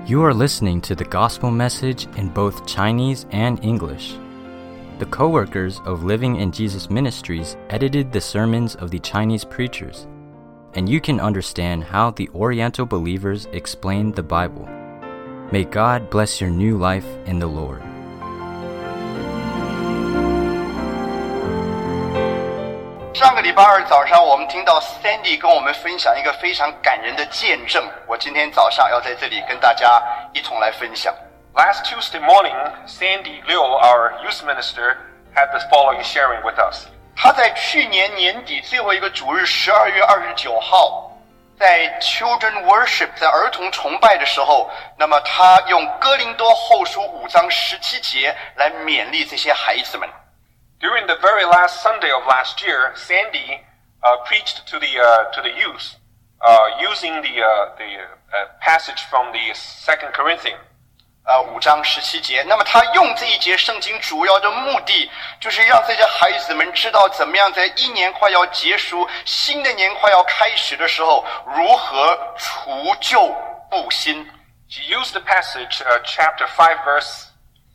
You are listening to the gospel message in both Chinese and English. The co-workers of Living in Jesus Ministries edited the sermons of the Chinese preachers, and you can understand how the Oriental believers explained the Bible. May God bless your new life in the Lord. 上个礼拜二早上，我们听到 Sandy 跟我们分享一个非常感人的见证。我今天早上要在这里跟大家一同来分享。 Last Tuesday morning, Sandy Liu, our youth minister, had the following sharing with us. 他在去年年底最后一个主日12月29号，在 Children Worship 在儿童崇拜的时候，那么他用哥林多后书5章17节来勉励这些孩子们。 During the very last Sunday of last year, Sandy preached to the youth using the passage from the 2 Corinthians. 5章17节。那么他用这一节圣经主要的目的，就是让这些孩子们知道怎么样在一年快要结束、新的年快要开始的时候，如何除旧布新。 She used the passage, chapter 5, verse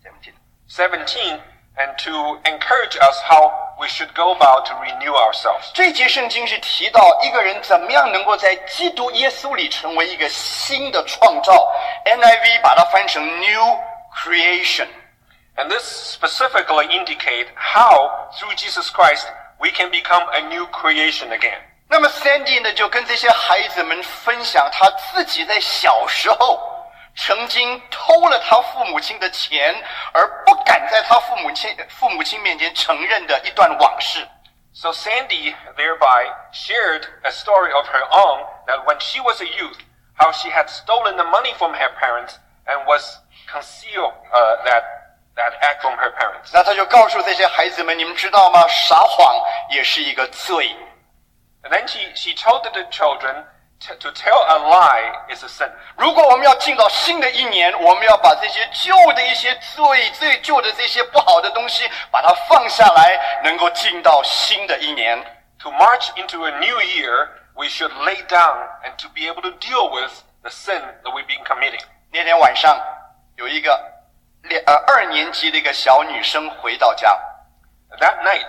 17, and to encourage us how we should go about to renew ourselves. 这节圣经是提到一个人怎么样能够在基督耶稣里成为一个新的创造。NIV 把它翻成 New Creation。 And this specifically indicate how, through Jesus Christ, we can become a new creation again. 那么 Sandy 呢，就跟这些孩子们分享他自己在小时候曾经偷了他父母亲的钱，而不敢在他父母亲面前承认的一段往事。 So Sandy thereby shared a story of her own that when she was a youth, how she had stolen the money from her parents and was concealed that act from her parents. 那他就告诉这些孩子们，你们知道吗？撒谎也是一个罪。 And then she told the children to tell a lie is a sin. 如果我们要进到新的一年，我们要把这些旧的一些最旧的这些不好的东西，把它放下来，能够进到新的一年。 To march into a new year, we should lay down and to be able to deal with the sin that we've been committing. 那天晚上，有一个2年级的一个小女生回到家。 That night,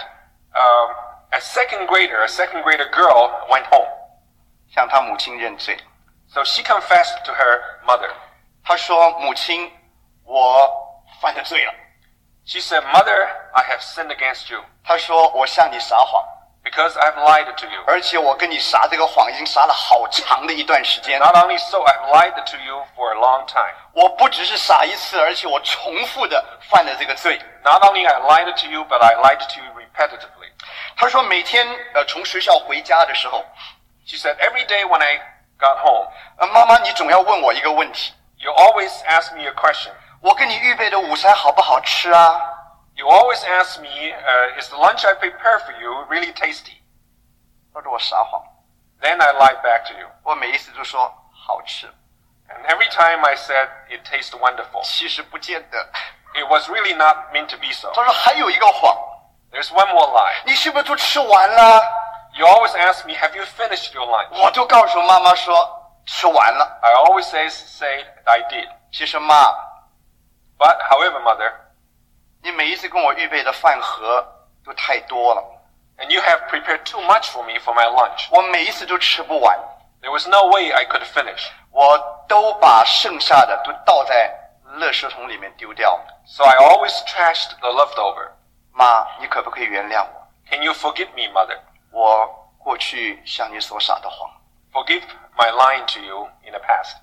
a second grader girl went home. 向她母亲认罪。 So she confessed to her mother. 她说：“母亲，我犯了罪了。” She said, "Mother, I have sinned against you." 她说：“我向你撒谎， Because I've lied to you. 而且我跟你撒这个谎已经撒了好长的一段时间。 Not only so, I've lied to you for a long time. 我不只是撒一次，而且我重复的犯了这个罪。” Not only I lied to you, but I lied to you repetitively. 她说：“每天从学校回家的时候。” She said, "Every day when I got home, 妈妈，你总要问我一个问题。 you always ask me a question. 我给你预备的午餐好不好吃啊？ You always ask me, is the lunch I prepare for you really tasty?" 她说我撒谎， Then I lied back to you. 我每一次都说好吃， And every time I said it tastes wonderful. 其实不见得。 It was really not meant to be so. 她说还有一个谎， There's one more lie. 你是不是都吃完了？ You always ask me, have you finished your lunch? 我就告诉妈妈说吃完了。 I always say I did. 其实妈， But however, mother, 你每一次跟我预备的饭盒都太多了， and you have prepared too much for me for my lunch. 我每一次都吃不完， There was no way I could finish. 我都把剩下的都倒在垃圾桶里面丢掉。 So I always trashed the leftover. 妈，你可不可以原谅我？ Can you forgive me, mother? 我过去向你所撒的谎。 Forgive my lying to you in the past.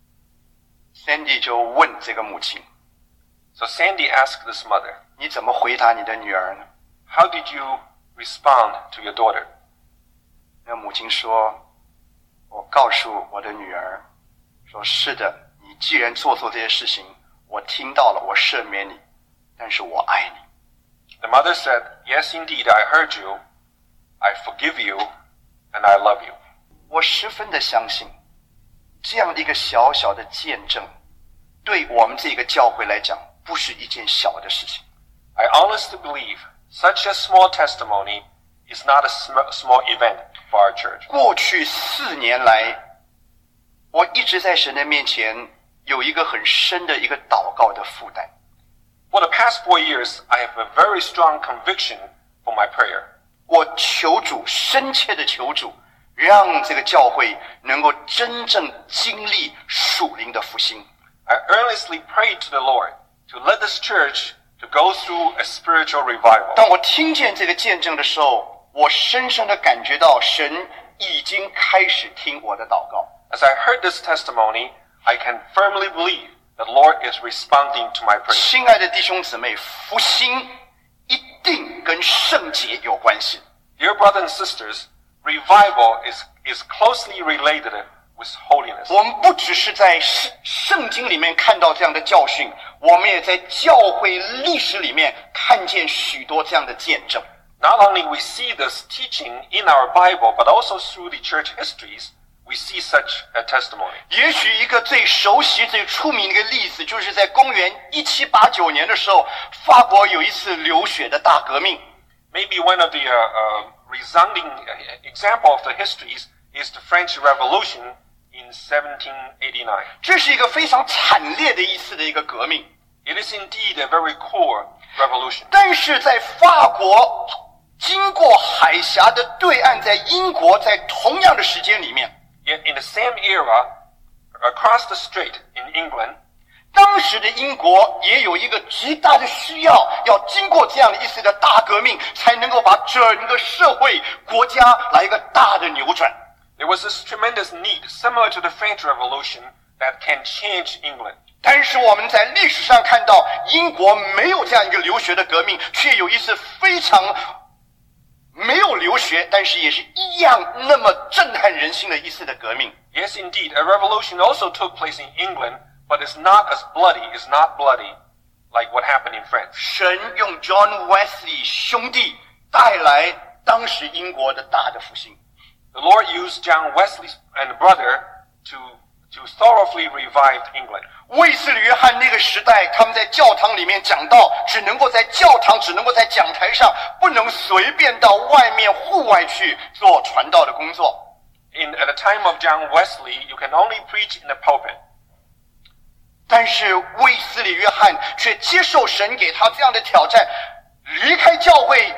Sandy 就问这个母亲， So Sandy asked this mother, 你怎么回答你的女儿呢？ how did you respond to your daughter? 那母亲说，我告诉我的女儿，说是的，你既然做这些事情，我听到了，我赦免你，但是我爱你。 The mother said, yes, indeed, I heard you. I forgive you, and I love you. 我十分的相信，这样的一个小小的见证，对我们这个教会来讲，不是一件小的事情。 I honestly believe such a small testimony is not a small event for our church. 过去4年来，我一直在神的面前有一个很深的一个祷告的负担。 For the past 4 years, I have a very strong conviction for my prayer. 我求主，深切的求主，让这个教会能够真正经历属灵的复兴。 I earnestly prayed to the Lord to let this church to go through a spiritual revival. 当我听见这个见证的时候，我深深的感觉到神已经开始听我的祷告。 As I heard this testimony, I can firmly believe the Lord is responding to my prayer. 亲爱的弟兄姊妹，复兴一定跟圣洁有关系。 Dear brothers and sisters, revival is closely related with holiness. 我们不只是在圣经里面看到这样的教训，我们也在教会历史里面看见许多这样的见证。 Not only we see this teaching in our Bible, but also through the church histories, we see such a testimony. 也许一个最熟悉、最出名的一个例子，就是在公元1789年的时候，法国有一次流血的大革命。 Maybe one of the resounding example of the histories is the French Revolution in 1789. 这是一个非常惨烈的一次的一个革命。 It is indeed a very core revolution. 但是在法国经过海峡的对岸，在英国，在同样的时间里面， Yet in the same era, across the strait in England, 当时的英国也有一个极大的需要，要经过这样的一次的大革命，才能够把整个社会、国家来一个大的扭转。 there was this tremendous need, similar to the French Revolution, that can change England. 但是我们在历史上看到，英国没有这样一个流血的革命，却有一次非常没有流血，但是也是一样那么震撼人心的一次的革命。 Yes, indeed, a revolution also took place in England, but it's not as bloody, it's not bloody like what happened in France. 神用 John Wesley 兄弟带来当时英国的大的复兴。 The Lord used John Wesley and brother to thoroughly revive England. 卫斯理约翰那个时代，他们在教堂里面讲道，只能够在教堂，只能够在讲台上，不能随便到外面户外去做传道的工作。 At the time of John Wesley, you can only preach in the pulpit. 但是卫斯理约翰却接受神给他这样的挑战，离开教会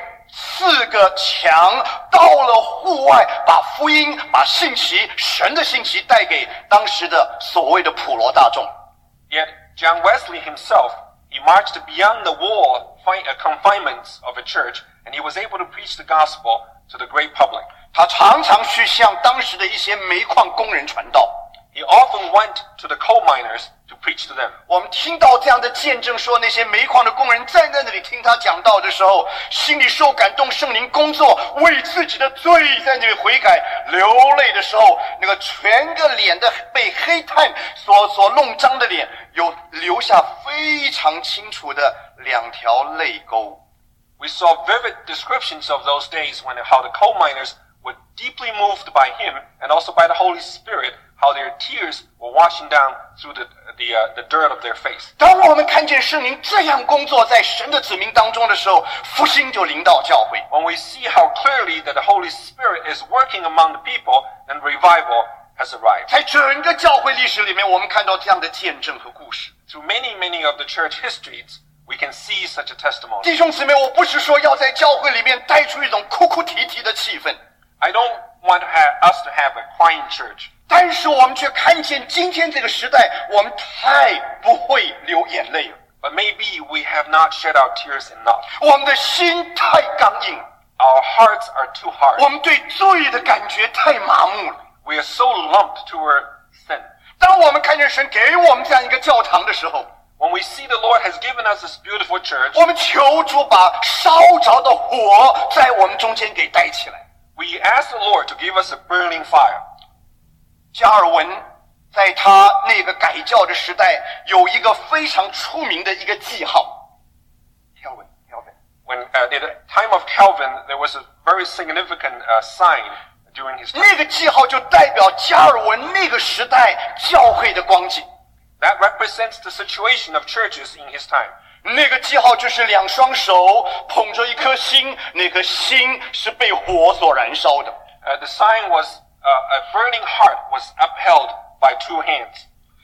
4个墙，到了户外，把福音、把信息、神的信息带给当时的所谓的普罗大众。 Yet John Wesley himself, he marched beyond the wall confinements of a church, and he was able to preach the gospel to the great public. 他常常去向当时的一些煤矿工人传道。 He often went to the coal miners to preach to them. 我们听到这样的见证，说那些煤矿的工人站在那里听他讲道的时候，心里受感动，圣灵工作，为自己的罪在那里悔改，流泪的时候，那个全个脸的被黑炭所弄脏的脸，有留下非常清楚的2条泪沟。 We saw vivid descriptions of those days how the coal miners were deeply moved by him and also by the Holy Spirit, how their tears were washing down through the dirt of their face. 当我们看见圣灵这样工作在神的子民当中的时候，复兴就临到教会。 When we see how clearly that the Holy Spirit is working among the people, then revival has arrived. 在整个教会历史里面，我们看到这样的见证和故事。 Through many of the church histories, we can see such a testimony. 弟兄姊妹，我不是说要在教会里面带出一种哭哭啼啼的气氛， I don't want us to have a crying church. 但是我们却看见今天这个时代，我们太不会流眼泪了， But maybe we have not shed our tears enough. 我们的心太刚硬， Our hearts are too hard. 我们对罪的感觉太麻木了。 We are so lumped toward sin. 当我们看见神给我们这样一个教堂的时候， When we see the Lord has given us this beautiful church, 我们求主把烧着的火在我们中间给带起来。 we ask the Lord to give us a burning fire. 加尔文在他那个改教的时代，有一个非常出名的一个记号。Calvin. When at the time of Calvin, there was a very significant sign during his time. 那个记号就代表加尔文那个时代教会的光景。 That represents the situation of churches in his time. 那个记号就是2双手捧着一颗心，那颗心是被火所燃烧的。 The sign was a burning heart was upheld by 2 hands.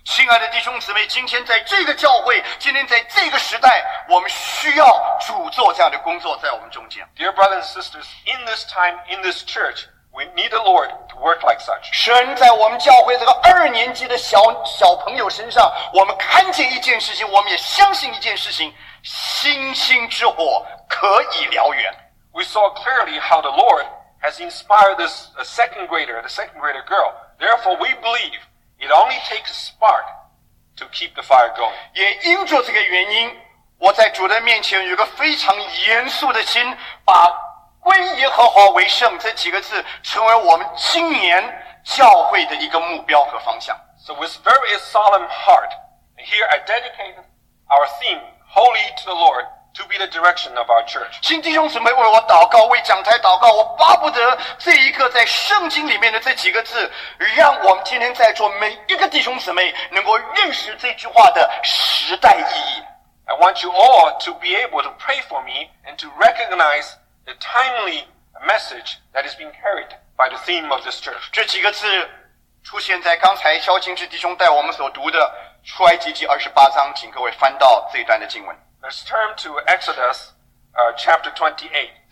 亲爱的弟兄姊妹，今天在这个教会，今天在这个时代，我们需要主做这样的工作在我们中间。 Dear brothers and sisters, in this time, in this church, we need the Lord to work like such. 神在我们教会这个2年级的小朋友身上，我们看见一件事情，我们也相信一件事情：星星之火可以燎原。 We saw clearly how the Lord has inspired this second grader girl. Therefore, we believe it only takes a spark to keep the fire going. 也因着这个原因，我在主的面前有一个非常严肃的心，把归耶和华为圣这几个字成为我们今年教会的一个目标和方向。 So with very solemn heart, here I dedicate our theme, Holy to the Lord, to be the direction of our church. 请弟兄姊妹为我祷告，为讲台祷告。我巴不得这一个在圣经里面的这几个字，让我们今天在座每一个弟兄姊妹能够认识这句话的时代意义。 I want you all to be able to pray for me and to recognize the timely message that is being carried by the theme of this church. 这几个字出现在刚才萧清志弟兄带我们所读的出埃及记28章，请各位翻到这一段的经文。 Let's turn to Exodus chapter 28.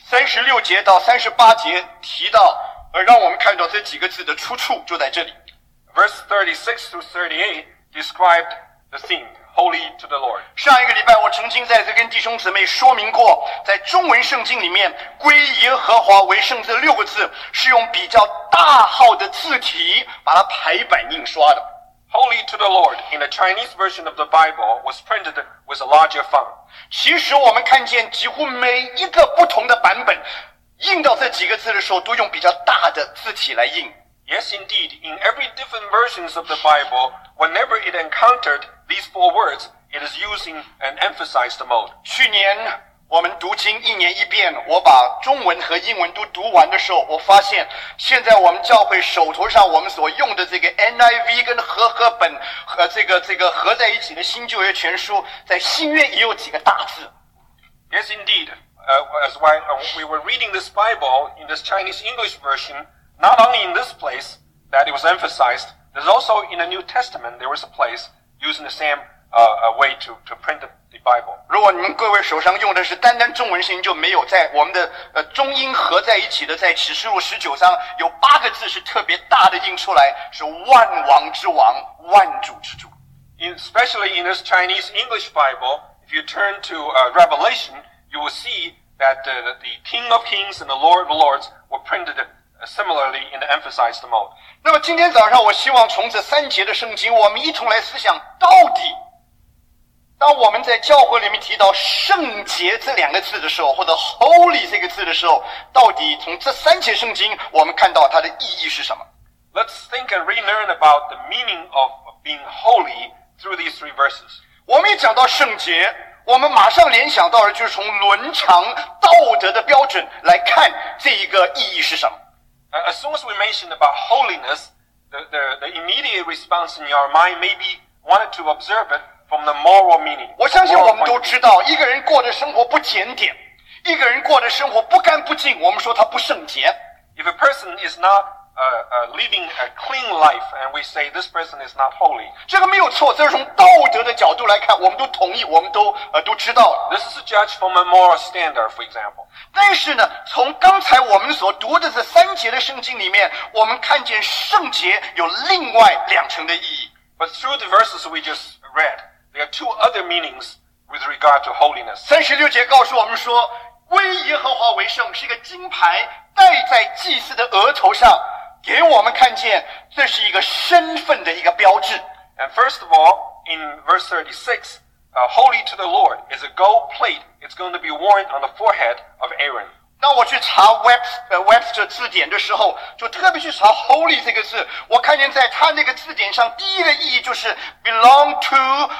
36节到38节提到，让我们看到这几个字的出处就在这里。 Verse 36 through 38 described the theme, Holy to the Lord. 上一个礼拜我曾经在这跟弟兄姊妹说明过，在中文圣经里面，归耶和华为圣这6个字是用比较大号的字体把它排版印刷的。 Holy to the Lord in the Chinese version of the Bible was printed with a larger font. 其实我们看见几乎每一个不同的版本印到这几个字的时候，都用比较大的字体来印。 Yes, indeed, in every different versions of the Bible, whenever it encountered these 4 words, it is using an emphasized mode. 去年我们读经1年1遍，我把中文和英文都读完的时候，我发现现在我们教会手头上我们所用的这个 NIV 跟和合本和这个合在一起的新旧约全书，在新约也有几个大字。 Yes, indeed. As we were reading this Bible in this Chinese English version, not only in this place that it was emphasized, there's also in the New Testament there was a place using the same way to print the Bible. 如果您各位手上用的是单单中文圣经，就没有在我们的中英合在一起的，在启示录19章有8个字是特别大的印出来，是万王之王，万主之主。 Especially in this Chinese English Bible, if you turn to Revelation, you will see that the King of Kings and the Lord of Lords were printed similarly in the emphasized mode. 那么今天早上，我希望从这3节的圣经，我们一同来思想，到底当我们在教会里面提到圣洁这2个字的时候，或者 holy 这个字的时候，到底从这3节圣经，我们看到它的意义是什么？ Let's think and relearn about the meaning of being holy through these 3 verses. 我们一讲到圣洁，我们马上联想到的就是从伦常道德的标准来看这一个意义是什么。 As soon as we mention about holiness, the immediate response in your mind may be wanted to observe it from the moral meaning. 我相信我们都知道，一个人过的生活不检点，一个人过的生活不干不净，我们说他不圣洁。 If a person is not living a clean life, and we say this person is not holy, 这个没有错，这是从道德的角度来看，我们都同意，我们都知道。 this is judged from a moral standard, for example. 但是呢，从刚才我们所读的这3节的圣经里面，我们看见圣洁有另外2层的意义。 But through the verses we just read, there are 2 other meanings with regard to holiness. 36节告诉我们说，归耶和华为圣是一个金牌戴在祭司的额头上，给我们看见这是一个身份的一个标志。 And first of all, in verse 36, holy to the Lord is a gold plate. It's going to be worn on the forehead of Aaron. 当我去查 Webster 字典的时候，就特别去查 holy 这个字，我看见在它那个字典上，第一个意义就是 belong to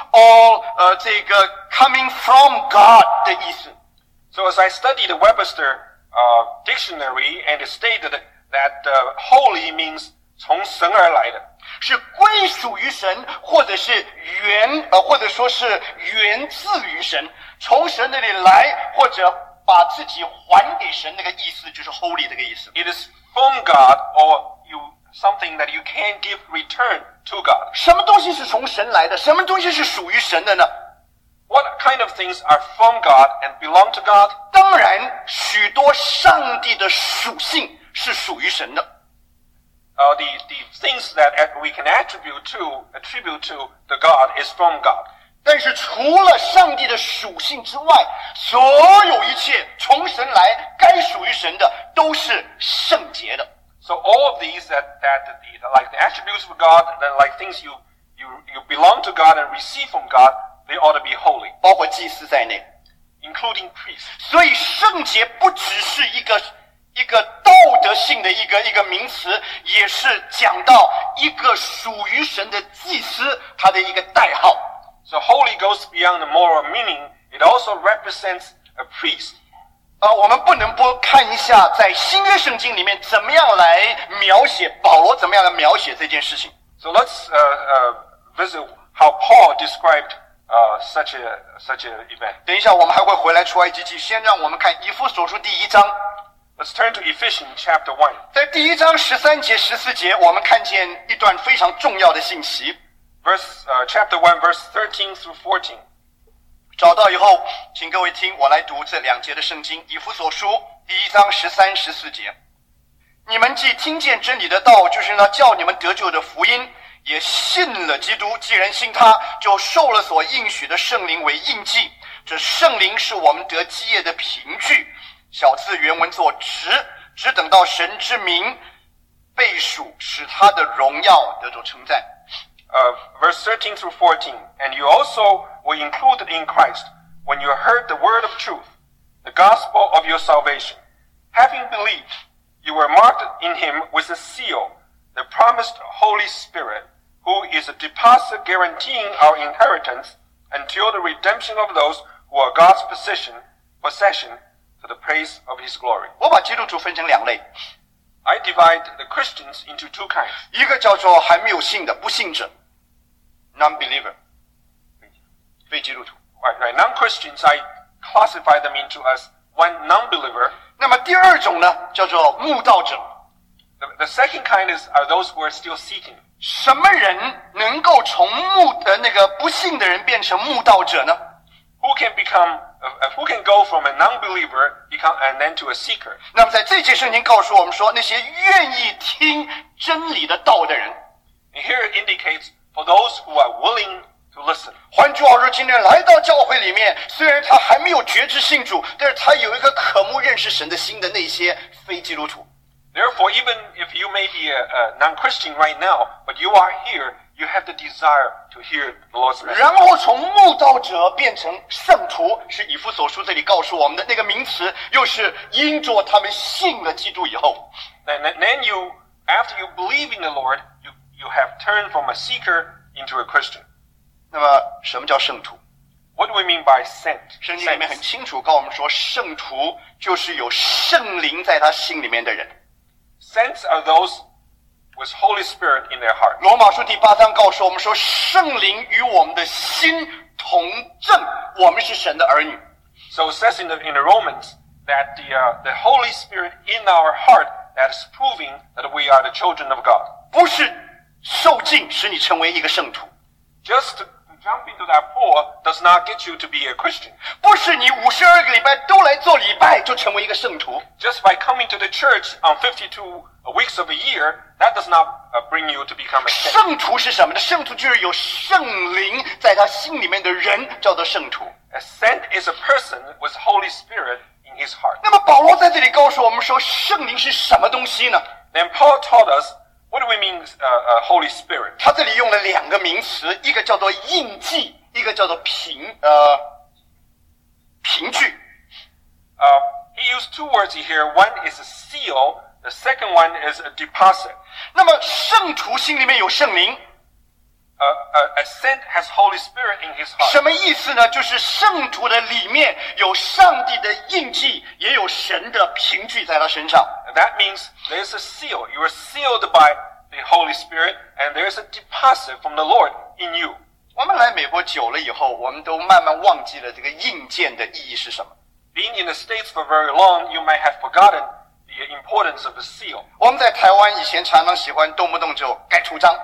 or 这个 coming from God 的意思。 So as I studied the Webster dictionary, and it stated that holy means 从神而来的， 是归属于神，或者是或者说是源自于神，从神那里来，或者把自己还给神，那个意思就是 holy 这个意思。 It is from God, or you something that you can't give return to God. 什么东西是从神来的？什么东西是属于神的呢？ What kind of things are from God and belong to God? 当然，许多上帝的属性是属于神的。 The things that we can attribute to the God is from God. 但是除了上帝的属性之外，所有一切从神来该属于神的都是圣洁的。 So all of these like the attributes of God, then like things you belong to God and receive from God, they ought to be holy, 包括祭司在内。 including priests. 所以圣洁不只是一个道德性的一个名词，也是讲到一个属于神的祭司他的一个代号。 So holy goes beyond the moral meaning. It also represents a priest. 我们不能不看一下在新约圣经里面怎么样来描写保罗怎么样来描写这件事情。 So let's visit how Paul described such an event. 等一下我们还会回来出埃及记，先让我们看以弗所书第1章。 Let's turn to Ephesians chapter 1. 在第1章13节、14节，我们看见一段非常重要的信息。 Chapter 1, verse 13 through 14. 找到以后，请各位听我来读这2节的圣经。以弗所书第1章13、14节：你们既听见真理的道，就是那叫你们得救的福音，也信了基督。既然信他，就受了所应许的圣灵为印记。这圣灵是我们得基业的凭据。小字原文作只等到神之名被属，使他的荣耀得着称赞。 Verse 13 through 14. And you also were included in Christ when you heard the word of truth, the gospel of your salvation. Having believed, you were marked in him with a seal, the promised Holy Spirit, who is a deposit guaranteeing our inheritance until the redemption of those who are God's possession, to the praise of his glory. 我把基督徒分成2类， I divide the Christians into two kinds. 一个叫做还没有信的不信者 ，non-believer， 非基督徒。 Right. Non-Christians, I classify them into as one non-believer. 那么第2种呢，叫做慕道者。 The second kind are those who are still seeking. 什么人能够从那个不信的人变成慕道者呢？ Who can go from a non-believer and then to a seeker? 那么在这节圣经告诉我们说，那些愿意听真理的道的人。 And here it indicates for those who are willing to listen. 换句话说，今天来到教会里面，虽然他还没有觉知信主，但是他有一个渴慕认识神的心的那些非基督徒。 Therefore, even if you may be a non-Christian right now, but you are here, you have the desire to hear the Lord's message. 然后从慕道者变成圣徒，是以弗所书这里告诉我们的那个名词，又是因着他们信了基督以后。 Then you, after you believe in the Lord, you have turned from a seeker into a Christian. 那么什么叫圣徒？ What do we mean by sent? 圣经里面很清楚告诉我们说，圣徒就是有圣灵在他心里面的人。 Saints are those with Holy Spirit in their heart. 罗马书第8章告诉我们说，圣灵与我们的心同证，我们是神的儿女。 So it says in the Romans that the Holy Spirit in our heart that is proving that we are the children of God. 不是受浸使你成为一个圣徒， Just to jump into that pool does not get you to be a Christian. 不是你52个礼拜都来做礼拜就成为一个圣徒。 Just by coming to the church on 52 weeks of a year, that does not bring you to become a saint. 圣徒是什么呢？圣徒就是有圣灵在他心里面的人，叫做圣徒。 A saint is a person with Holy Spirit in his heart. 那么保罗在这里告诉我们说，圣灵是什么东西呢？ Then Paul taught us, what do we mean Holy Spirit? 他这里用了2个名词，一个叫做印记，一个叫做凭据。 He used two words here. One is a seal. The second one is a deposit. 那么圣徒心里面有圣灵， A saint has Holy Spirit in his heart. 什么意思呢？就是圣徒的里面有上帝的印记，也有神的凭据在他身上。 And that means there's a seal. You are sealed by the Holy Spirit, and there's a deposit from the Lord in you. 我们来美国久了以后，我们都慢慢忘记了这个印鉴的意义是什么。 Being in the States for very long, you might have forgotten importance of a seal. 我们在台湾以前常常喜欢动不动就盖图章，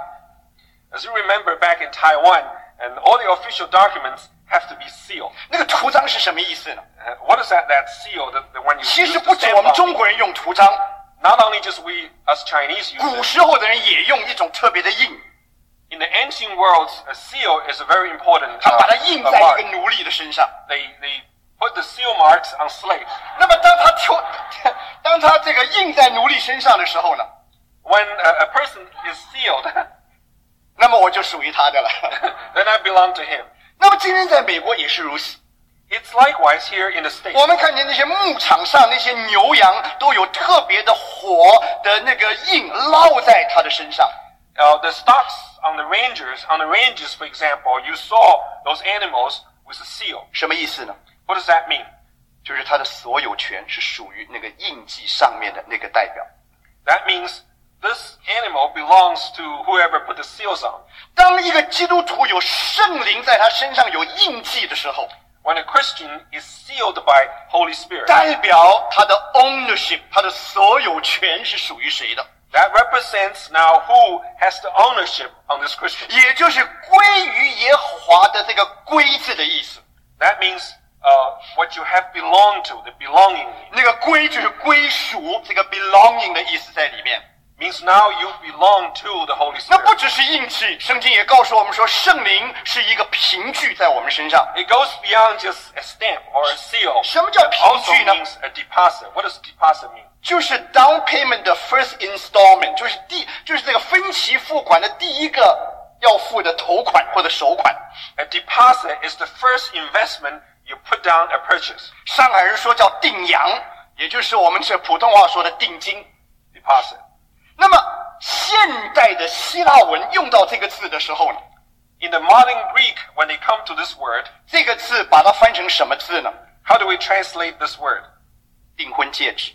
As you remember back in Taiwan, and all the official documents have to be sealed. 那个图章是什么意思呢？ What is that seal that when you 其 use 实 the 不止 stamp 我们 on 中 it? 国人用图章， Not only just we, us Chinese use 古 it. 时候的人也用一种特别的印， In the ancient worlds, a seal is a very important 他把它印 a 在一 mark. 个奴隶的身上。 They put the seal marks on slaves. 那么当他这个印在奴隶身上的时候呢， When a person is sealed, 那么我就属于他的了。 then I belong to him. 那么今天在美国也是如此。 It's likewise here in the States. 我们看见那些牧场上那些牛羊都有特别的火的那个印烙在他的身上。 The stocks on the ranges, for example, you saw those animals with a seal. 什么意思呢？ What does that mean? 就是他的所有权是属于那个印记上面的那个代表。 That means this animal belongs to whoever put the seals on. 当一个基督徒有圣灵在他身上有印记的时候， When a Christian is sealed by Holy Spirit, 代表他的 ownership， 他的所有权是属于谁的？ that represents now who has the ownership on this Christian. 也就是归于耶和华的这个归字的意思。 That means what you have belonged to, the belonging. 那个归就是归属，这个 belonging 的意思在里面。 Means now you belong to the Holy 那不 Spirit. 只是印记，圣经也告诉我们说，圣灵是一个凭据在我们身上。 It goes beyond just a stamp or a seal. 什么叫 It also 凭据呢？ means a deposit. What does deposit mean? 就是 down payment 的 first installment， 就是这个分期付款的第一个要付的头款或者首款。 A deposit is the first investment you put down a purchase. 上海人说叫定洋，也就是我们这普通话说的定金。 Deposit. 那么现代的希腊文用到这个字的时候呢， In the modern Greek, when they come to this word, 这个字把它翻成什么字呢？ how do we translate this word? 订婚戒指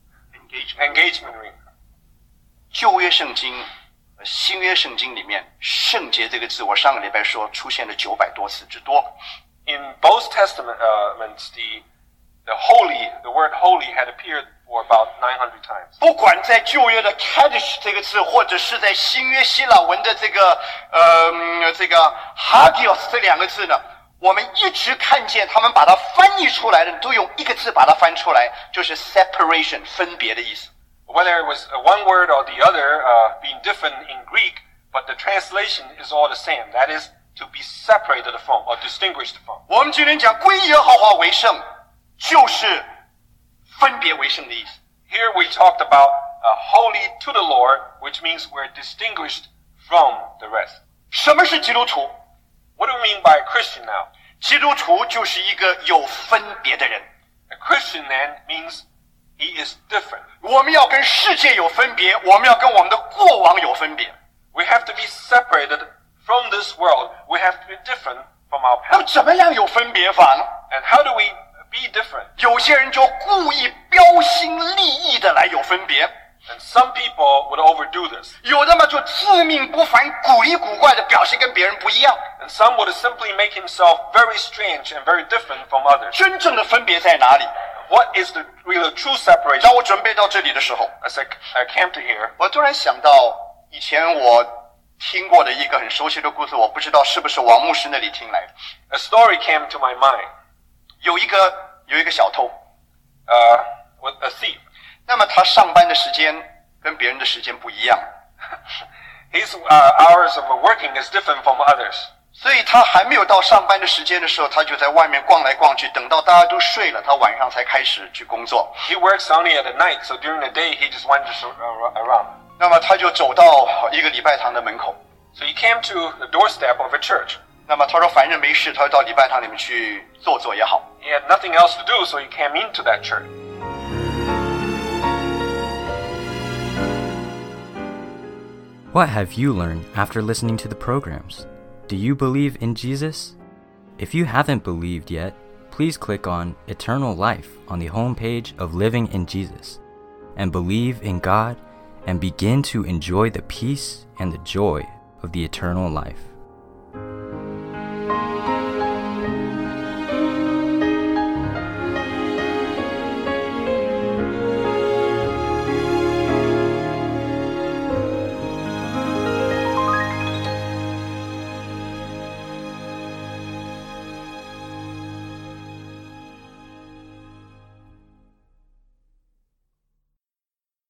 Engagement ring. 旧约圣经、新约圣经里面，圣洁这个字，我上个礼拜说出现了900多次之多。 In both testaments, the holy, the word holy had appeared for about 900 times. 不管在旧约的 Kaddish 这个字，或者是在新约希腊文的这个Hagios 这两个字呢，我们一直看见他们把它翻译出来的都用一个字把它翻出来，就是 separation 分别的意思。 Whether it was one word or the other being different in Greek, but the translation is all the same. That is to be separated from or distinguished from. 我们今天讲归耶和华为圣，就是分别为圣的意思。 Here we talked about holy to the Lord, which means we're distinguished from the rest. 什么是基督徒？ What do we mean by a Christian now? 基督徒就是一个有分别的人。 A Christian then means he is different. 我们要跟世界有分别，我们要跟我们的过往有分别。 We have to be separated from this world. We have to be different from our 那么 past. 怎么样有分别法呢？ And how do we be different? 有些人就故意标新立异的来有分别， And some people would overdo this. 有的嘛就自命不凡、古里古怪的表现跟别人不一样。 And some would simply make himself very strange and very different from others. 真正的分别在哪里？ What is the real true separation? 当我准备到这里的时候， As I came to here, 我突然想到以前我听过的一个很熟悉的故事，我不知道是不是王牧师那里听来的。 a story came to my mind. 有一个小偷， With a thief. 那么他上班的时间跟别人的时间不一样， His hours of working is different from others. 所以他还没有到上班的时间的时候，他就在外面逛来逛去，等到大家都睡了，他晚上才开始去工作。 He works only at the night, so during the day he just wanders around. 那么他就走到一个礼拜堂的门口， So he came to the doorstep of a church. 那么他说反正没事，他就到礼拜堂里面去坐坐也好。 He had nothing else to do, so he came into that church. What have you learned after listening to the programs? Do you believe in Jesus? If you haven't believed yet, please click on Eternal Life on the homepage of Living in Jesus and believe in God and begin to enjoy the peace and the joy of the eternal life.